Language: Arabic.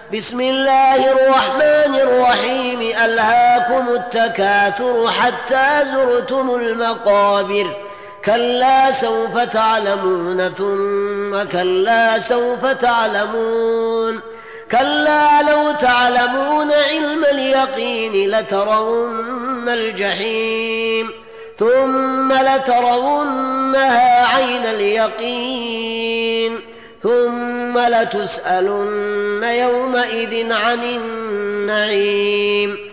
بسم الله الرحمن الرحيم. ألهاكم التكاثر حتى زرتم المقابر. كلا سوف تعلمون ثم كلا سوف تعلمون. كلا لو تعلمون علم اليقين لترون الجحيم ثم لترونها عين اليقين ثم لتسألن يومئذ عن النعيم.